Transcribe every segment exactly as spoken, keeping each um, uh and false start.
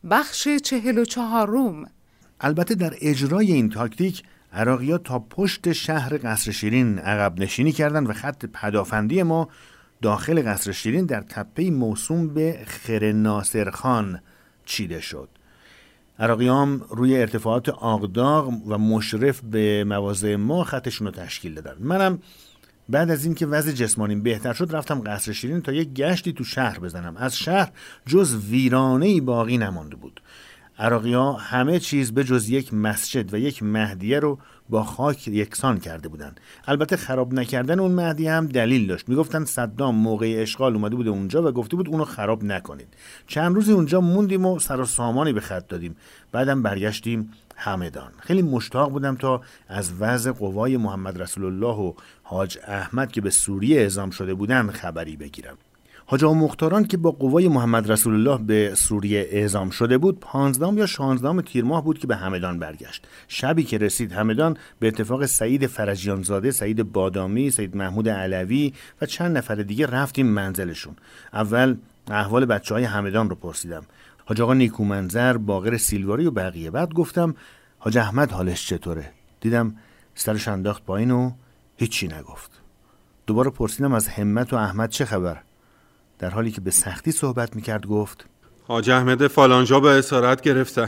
بخش چهل و چهارم. البته در اجرای این تاکتیک عراقی‌ها تا پشت شهر قصر شیرین عقب نشینی کردند و خط پدافندی ما داخل قصر شیرین در تپه‌ای موسوم به خر ناصر خان چیده شد. عراقی‌ها روی ارتفاعات آقداغ و مشرف به مواضع ما خطشون رو تشکیل دادن. منم بعد از این که وضع جسمانیم بهتر شد رفتم قصر شیرین تا یک گشتی تو شهر بزنم. از شهر جز ویرانه‌ای باقی نمانده بود. عراقی‌ها همه چیز به جز یک مسجد و یک مهدیه رو با خاک یکسان کرده بودند. البته خراب نکردن اون مهدیه هم دلیل داشت. میگفتن صدام موقع اشغال اومده بود اونجا و گفته بود اونو خراب نکنید. چند روزی اونجا موندیم و سر و سامانی به خط دادیم. بعدم برگشتیم همدان. خیلی مشتاق بودم تا از وضع قوای محمد رسول الله و حاج احمد که به سوریه اعزام شده بودن خبری بگیرم. حاج آقا مختاران که با قوای محمد رسول الله به سوریه اعزام شده بود پانزدهم یا شانزدهم تیر ماه بود که به همدان برگشت. شبی که رسید همدان به اتفاق سعید فرجیان زاده، سعید بادامی، سعید محمود علوی و چند نفر دیگه رفتیم منزلشون. اول احوال بچهای همدان رو پرسیدم. حاج آقا نیکومنظر، باقر سیلواری و بقیه. بعد گفتم حاج احمد حالش چطوره؟ دیدم سرش انداخت پایین و هیچی نگفت. دوباره پرسیدم از همت و احمد چه خبر؟ در حالی که به سختی صحبت میکرد گفت حاج احمد فلانجا به اسارت گرفتن.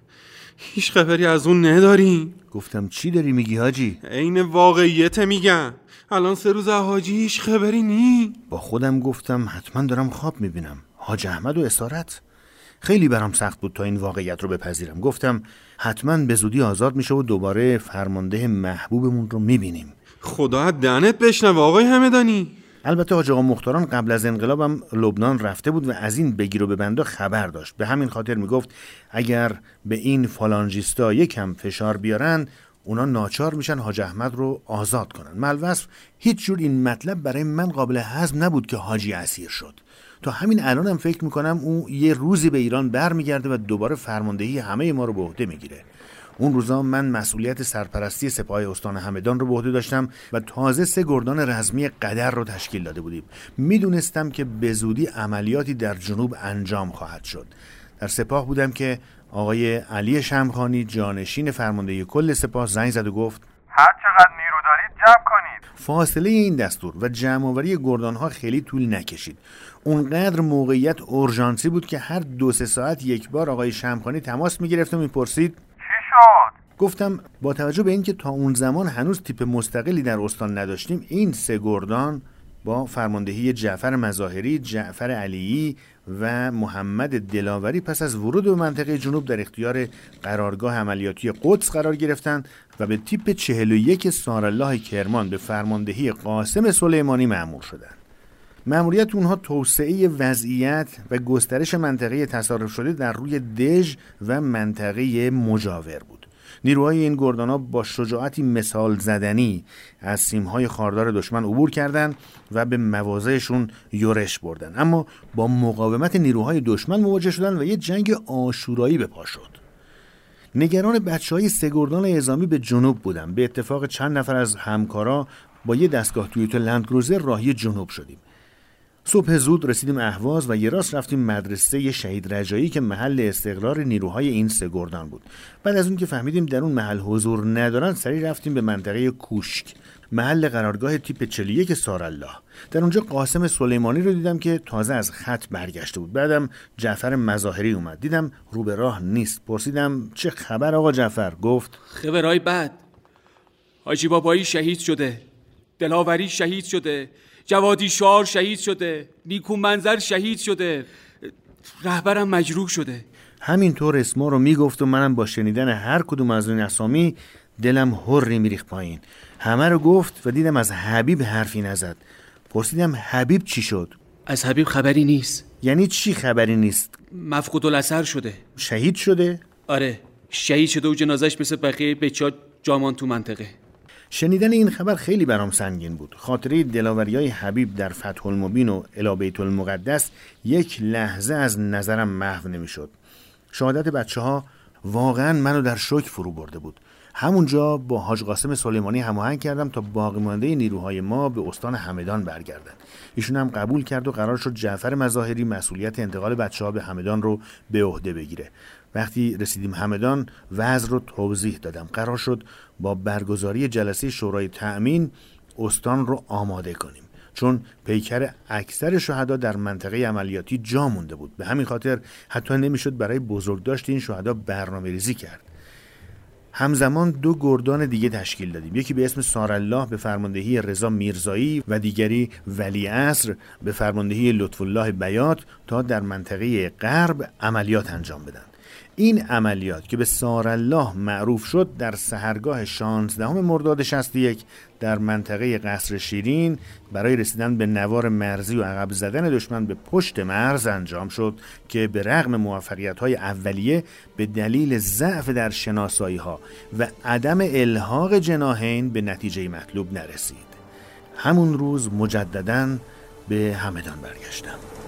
هیچ خبری از اون نداری؟ گفتم چی داری میگی حاجی؟ عین واقعیت میگم. الان سه روز حاجی هیچ خبری نی. با خودم گفتم حتما دارم خواب میبینم. حاج احمد و اسارت؟ خیلی برام سخت بود تا این واقعیت رو بپذیرم. گفتم حتما به زودی آزاد میشه و دوباره فرمانده محبوبمون رو میبینیم. خدا دهنت بشنوه آقای همدانی. البته حاج آقا مختاران قبل از انقلابم لبنان رفته بود و از این بگیر و ببندا خبر داشت. به همین خاطر میگفت اگر به این فالانجیستا یکم فشار بیارن اونا ناچار میشن حاج احمد رو آزاد کنن. مالوصف هیچ جور این مطلب برای من قابل هضم نبود که حاجی اسیر شد. تا همین الانم هم فکر میکنم او یه روزی به ایران برمیگرده و دوباره فرماندهی همه ما رو به عهده میگیره. اون روزا من مسئولیت سرپرستی سپاه استان همدان رو به عهده داشتم و تازه سه گردان رزمی قدر رو تشکیل داده بودیم. میدونستم که به زودی عملیاتی در جنوب انجام خواهد شد. در سپاه بودم که آقای علی شمخانی جانشین فرمانده کل سپاه زنگ زد و گفت هر چقدر نیرو دارید جمع کنید. فاصله این دستور و جمع‌آوری گردان‌ها خیلی طول نکشید. اونقدر موقعیت اورژانسی بود که هر دو سه ساعت یک بار آقای شمخانی تماس می‌گرفت و می‌پرسید گفتم با توجه به اینکه تا اون زمان هنوز تیپ مستقلی در استان نداشتیم این سه گردان با فرماندهی جعفر مظاهری، جعفر علیی و محمد دلاوری پس از ورود به منطقه جنوب در اختیار قرارگاه عملیاتی قدس قرار گرفتند و به تیپ چهل و یک سارالله کرمان به فرماندهی قاسم سلیمانی مأمور شدند. مأموریت اونها توسعه وضعیت و گسترش منطقه تصارف شده در روی دژ و منطقه مجاور بود. نیروهای این گردان‌ها با شجاعتی مثال زدنی از سیمهای خاردار دشمن عبور کردند و به مواضعشون یورش بردن، اما با مقاومت نیروهای دشمن مواجه شدند و یه جنگ آشورایی به پا شد. نگران بچه‌های سه گردان اعزامی به جنوب بودم. به اتفاق چند نفر از همکارا با یه دستگاه تویوتا لندکروزر راهی جنوب شدیم. صبح زود رسیدیم اهواز و یه راست رفتیم مدرسه شهید رجایی که محل استقرار نیروهای این سه گردان بود. بعد از اون که فهمیدیم در اون محل حضور ندارن سریع رفتیم به منطقه کوشک، محل قرارگاه تیپ چهل و یک سارالله. در اونجا قاسم سلیمانی رو دیدم که تازه از خط برگشته بود. بعدم جعفر مظاهری اومد. دیدم رو به راه نیست. پرسیدم چه خبر آقا جعفر؟ گفت خبرای بد. حاجی بابایی شهید شده، دلاوری شهید شده، جوادی شعار شهید شده، نیکومنظر شهید شده، رهبرم مجروح شده. همینطور اسما رو میگفت و منم با شنیدن هر کدوم از این اسامی دلم هری میریخت پایین. همه رو گفت و دیدم از حبیب حرفی نزد. پرسیدم حبیب چی شد؟ از حبیب خبری نیست. یعنی چی خبری نیست؟ مفقود الاثر شده. شهید شده؟ آره شهید شده و جنازش مثل بقیه بچه‌ها جامان تو منطقه. شنیدن این خبر خیلی برام سنگین بود. خاطره دلاوریای حبیب در فتح المبین و الی بیت المقدس یک لحظه از نظرم محو نمیشد. شهادت بچه ها واقعا منو در شوک فرو برده بود. همونجا با حاج قاسم سلیمانی هماهنگ کردم تا باقی مانده نیروهای ما به استان همدان برگردن. ایشون هم قبول کرد و قرار شد جعفر مظاهری مسئولیت انتقال بچه‌ها به همدان رو به عهده بگیره. وقتی رسیدیم همدان وضع رو توضیح دادم. قرار شد با برگزاری جلسه شورای تأمین استان رو آماده کنیم، چون پیکر اکثر شهدا در منطقه عملیاتی جا مونده بود. به همین خاطر حتی نمیشد برای بزرگداشت این شهدا برنامه‌ریزی کرد. همزمان دو گردان دیگه تشکیل دادیم، یکی به اسم سارالله به فرماندهی رضا میرزایی و دیگری ولیعصر به فرماندهی لطف الله بیات تا در منطقه غرب عملیات انجام بدن. این عملیات که به سارالله معروف شد در سحرگاه شانزدهم مرداد شصت و یک در منطقه قصر شیرین برای رسیدن به نوار مرزی و عقب زدن دشمن به پشت مرز انجام شد که به رغم موفقیت‌های اولیه به دلیل ضعف در شناسایی‌ها و عدم الحاق جناحین به نتیجه مطلوب نرسید. همون روز مجدداً به همدان برگشتم.